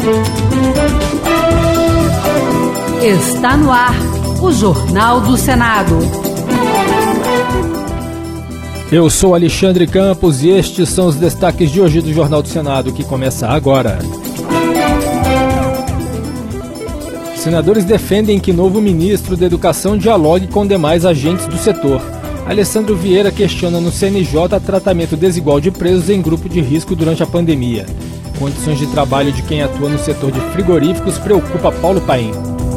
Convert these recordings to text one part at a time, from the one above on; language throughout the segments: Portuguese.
Está no ar o Jornal do Senado. Eu sou Alexandre Campos e estes são os destaques de hoje do Jornal do Senado, que começa agora. Senadores defendem que novo ministro da Educação dialogue com demais agentes do setor. Alessandro Vieira questiona no CNJ tratamento desigual de presos em grupo de risco durante a pandemia. Condições de trabalho de quem atua no setor de frigoríficos preocupa Paulo Paim.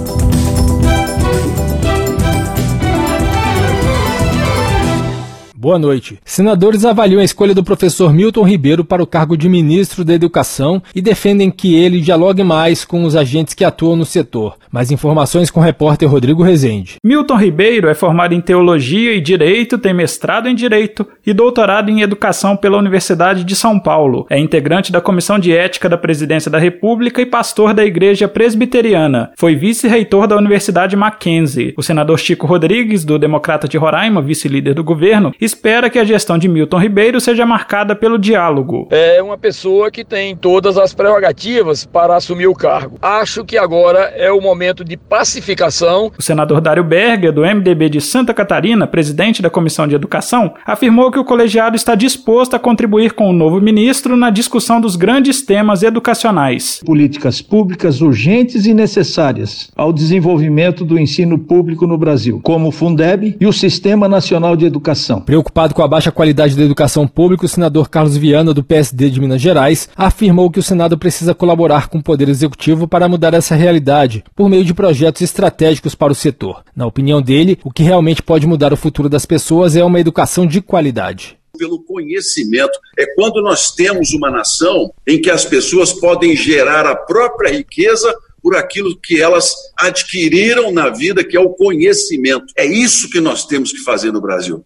Boa noite. Senadores avaliam a escolha do professor Milton Ribeiro para o cargo de ministro da Educação e defendem que ele dialogue mais com os agentes que atuam no setor. Mais informações com o repórter Rodrigo Rezende. Milton Ribeiro é formado em Teologia e Direito, tem mestrado em Direito e doutorado em Educação pela Universidade de São Paulo. É integrante da Comissão de Ética da Presidência da República e pastor da Igreja Presbiteriana. Foi vice-reitor da Universidade Mackenzie. O senador Chico Rodrigues, do Democrata de Roraima, vice-líder do governo, espera que a gestão de Milton Ribeiro seja marcada pelo diálogo. É uma pessoa que tem todas as prerrogativas para assumir o cargo. Acho que agora é o momento de pacificação. O senador Dário Berger, do MDB de Santa Catarina, presidente da Comissão de Educação, afirmou que o colegiado está disposto a contribuir com o novo ministro na discussão dos grandes temas educacionais. Políticas públicas urgentes e necessárias ao desenvolvimento do ensino público no Brasil, como o Fundeb e o Sistema Nacional de Educação. Preocupado com a baixa qualidade da educação pública, o senador Carlos Viana, do PSD de Minas Gerais, afirmou que o Senado precisa colaborar com o Poder Executivo para mudar essa realidade, por meio de projetos estratégicos para o setor. Na opinião dele, o que realmente pode mudar o futuro das pessoas é uma educação de qualidade. Pelo conhecimento, é quando nós temos uma nação em que as pessoas podem gerar a própria riqueza por aquilo que elas adquiriram na vida, que é o conhecimento. É isso que nós temos que fazer no Brasil.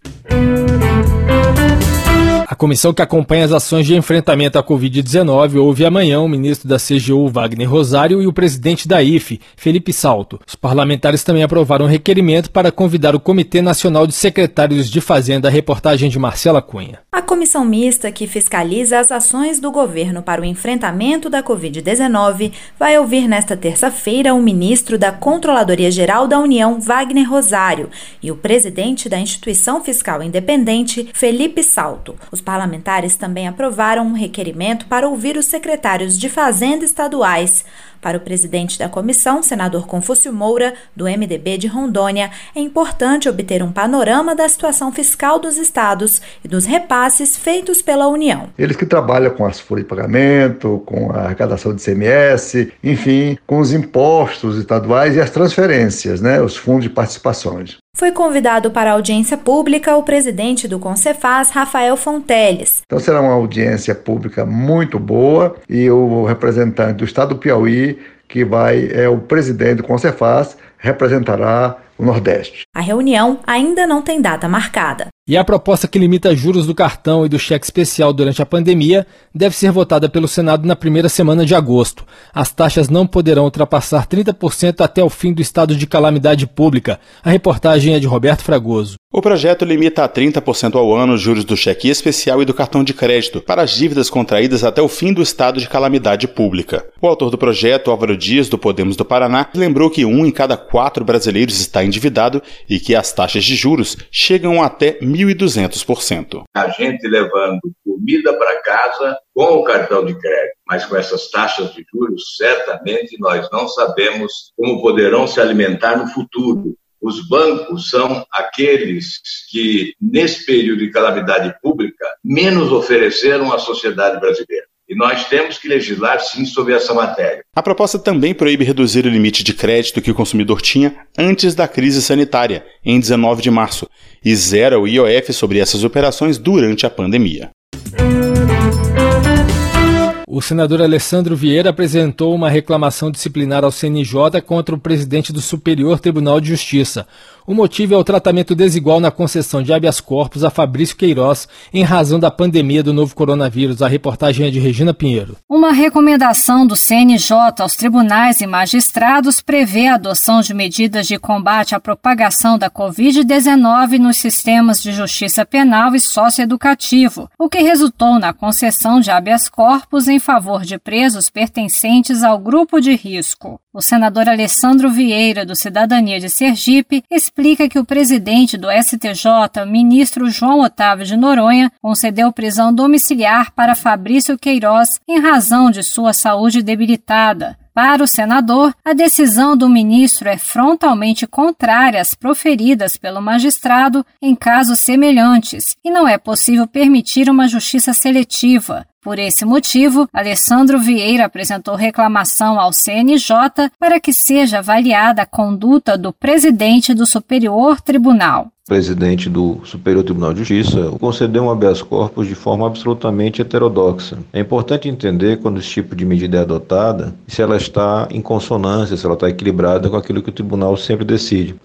A comissão que acompanha as ações de enfrentamento à Covid-19 ouve amanhã o ministro da CGU, Wagner Rosário, e o presidente da IFE, Felipe Salto. Os parlamentares também aprovaram um requerimento para convidar o Comitê Nacional de Secretários de Fazenda, a reportagem de Marcela Cunha. A comissão mista que fiscaliza as ações do governo para o enfrentamento da Covid-19 vai ouvir nesta terça-feira o ministro da Controladoria Geral da União, Wagner Rosário, e o presidente da Instituição Fiscal Independente, Felipe Salto. Os parlamentares também aprovaram um requerimento para ouvir os secretários de Fazenda estaduais. Para o presidente da comissão, senador Confúcio Moura, do MDB de Rondônia, é importante obter um panorama da situação fiscal dos estados e dos repasses feitos pela União. Eles que trabalham com as folhas de pagamento, com a arrecadação de ICMS, enfim, com os impostos estaduais e as transferências, os fundos de participações. Foi convidado para a audiência pública o presidente do Concefaz, Rafael Fonteles. Então será uma audiência pública muito boa e o representante do estado do Piauí, que é o presidente do Concefaz, representará o Nordeste. A reunião ainda não tem data marcada. E a proposta que limita juros do cartão e do cheque especial durante a pandemia deve ser votada pelo Senado na primeira semana de agosto. As taxas não poderão ultrapassar 30% até o fim do estado de calamidade pública. A reportagem é de Roberto Fragoso. O projeto limita a 30% ao ano os juros do cheque especial e do cartão de crédito para as dívidas contraídas até o fim do estado de calamidade pública. O autor do projeto, Álvaro Dias, do Podemos do Paraná, lembrou que 1 em cada 4 brasileiros está endividado e que as taxas de juros chegam até 1.200%. A gente levando comida para casa com o cartão de crédito, mas com essas taxas de juros, certamente nós não sabemos como poderão se alimentar no futuro. Os bancos são aqueles que, nesse período de calamidade pública, menos ofereceram à sociedade brasileira. E nós temos que legislar, sim, sobre essa matéria. A proposta também proíbe reduzir o limite de crédito que o consumidor tinha antes da crise sanitária, em 19 de março, e zera o IOF sobre essas operações durante a pandemia. O senador Alessandro Vieira apresentou uma reclamação disciplinar ao CNJ contra o presidente do Superior Tribunal de Justiça. O motivo é o tratamento desigual na concessão de habeas corpus a Fabrício Queiroz em razão da pandemia do novo coronavírus. A reportagem é de Regina Pinheiro. Uma recomendação do CNJ aos tribunais e magistrados prevê a adoção de medidas de combate à propagação da Covid-19 nos sistemas de justiça penal e socioeducativo, o que resultou na concessão de habeas corpus em favor de presos pertencentes ao grupo de risco. O senador Alessandro Vieira, do Cidadania de Sergipe, explica que o presidente do STJ, ministro João Otávio de Noronha, concedeu prisão domiciliar para Fabrício Queiroz em razão de sua saúde debilitada. Para o senador, a decisão do ministro é frontalmente contrária às proferidas pelo magistrado em casos semelhantes e não é possível permitir uma justiça seletiva. Por esse motivo, Alessandro Vieira apresentou reclamação ao CNJ para que seja avaliada a conduta do presidente do Superior Tribunal. O presidente do Superior Tribunal de Justiça concedeu um habeas corpus de forma absolutamente heterodoxa. É importante entender quando esse tipo de medida é adotada, se ela está em consonância, se ela está equilibrada com aquilo que o tribunal sempre decide.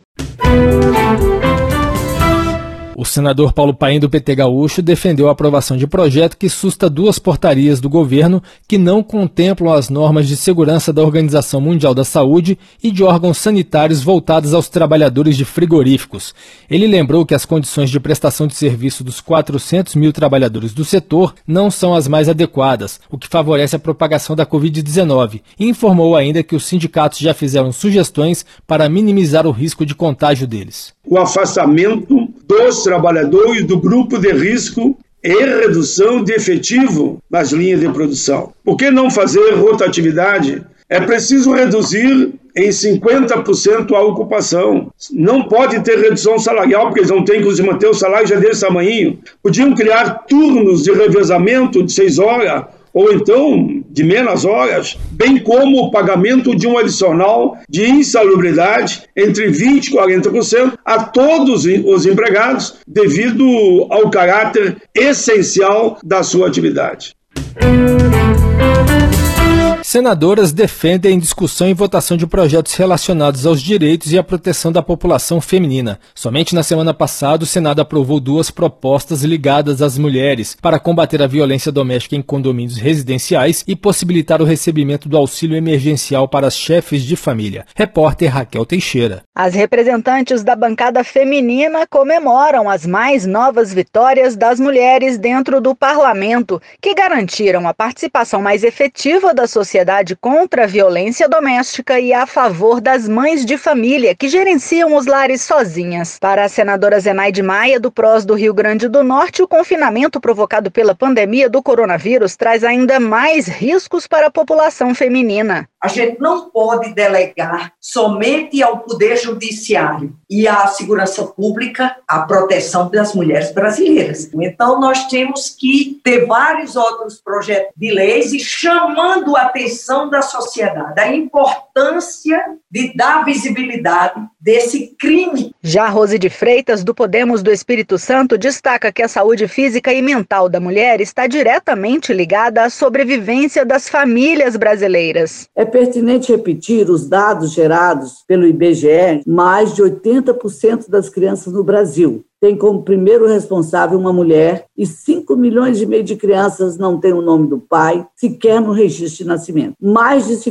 O senador Paulo Paim, do PT Gaúcho, defendeu a aprovação de projeto que susta 2 portarias do governo que não contemplam as normas de segurança da Organização Mundial da Saúde e de órgãos sanitários voltados aos trabalhadores de frigoríficos. Ele lembrou que as condições de prestação de serviço dos 400 mil trabalhadores do setor não são as mais adequadas, o que favorece a propagação da Covid-19, e informou ainda que os sindicatos já fizeram sugestões para minimizar o risco de contágio deles. O afastamento dos trabalhadores do grupo de risco e redução de efetivo nas linhas de produção. Por que não fazer rotatividade? É preciso reduzir em 50% a ocupação. Não pode ter redução salarial, porque eles não têm que manter o salário já desse tamanho. Podiam criar turnos de revezamento de 6 horas, ou então de menos horas, bem como o pagamento de um adicional de insalubridade entre 20% e 40% a todos os empregados, devido ao caráter essencial da sua atividade. Senadoras defendem discussão e votação de projetos relacionados aos direitos e à proteção da população feminina. Somente na semana passada, o Senado aprovou 2 propostas ligadas às mulheres para combater a violência doméstica em condomínios residenciais e possibilitar o recebimento do auxílio emergencial para as chefes de família. Repórter Raquel Teixeira. As representantes da bancada feminina comemoram as mais novas vitórias das mulheres dentro do parlamento, que garantiram a participação mais efetiva da sociedade contra a violência doméstica e a favor das mães de família que gerenciam os lares sozinhas. Para a senadora Zenaide Maia, do PROS do Rio Grande do Norte, o confinamento provocado pela pandemia do coronavírus traz ainda mais riscos para a população feminina. A gente não pode delegar somente ao Poder Judiciário e à Segurança Pública a proteção das mulheres brasileiras. Então, nós temos que ter vários outros projetos de leis e chamando a atenção da sociedade, a importância de dar visibilidade desse crime. Já Rose de Freitas, do Podemos do Espírito Santo, destaca que a saúde física e mental da mulher está diretamente ligada à sobrevivência das famílias brasileiras. É pertinente repetir os dados gerados pelo IBGE. Mais de 80% das crianças no Brasil tem como primeiro responsável uma mulher e 5,5 milhões de crianças não têm o nome do pai, sequer no registro de nascimento. Mais de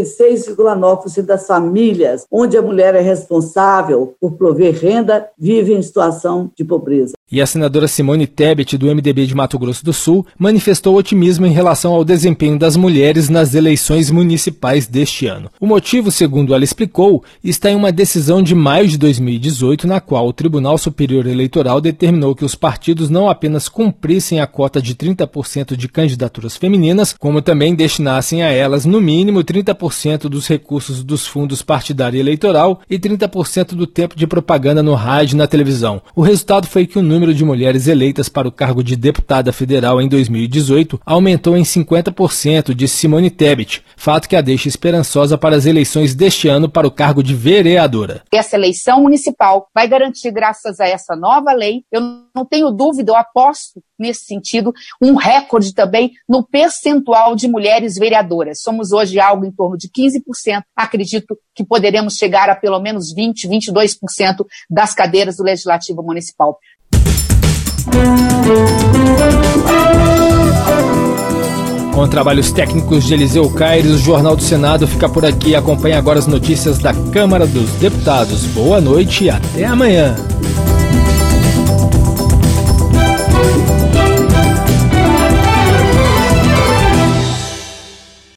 56,9% das famílias onde a mulher é responsável por prover renda vivem em situação de pobreza. E a senadora Simone Tebet, do MDB de Mato Grosso do Sul, manifestou otimismo em relação ao desempenho das mulheres nas eleições municipais deste ano. O motivo, segundo ela explicou, está em uma decisão de maio de 2018, na qual o Tribunal Superior Eleitoral determinou que os partidos não apenas cumprissem a cota de 30% de candidaturas femininas, como também destinassem a elas, no mínimo, 30% dos recursos dos fundos partidário e eleitoral e 30% do tempo de propaganda no rádio e na televisão. O resultado foi que o número de mulheres eleitas para o cargo de deputada federal em 2018 aumentou em 50%, disse Simone Tebet, fato que a deixa esperançosa para as eleições deste ano para o cargo de vereadora. Essa eleição municipal vai garantir, graças a essa nova nova lei, eu não tenho dúvida, eu aposto nesse sentido, um recorde também no percentual de mulheres vereadoras. Somos hoje algo em torno de 15%, acredito que poderemos chegar a pelo menos 20%, 22% das cadeiras do Legislativo Municipal. Com trabalhos técnicos de Eliseu Caires, o Jornal do Senado fica por aqui. Acompanhe agora as notícias da Câmara dos Deputados. Boa noite e até amanhã.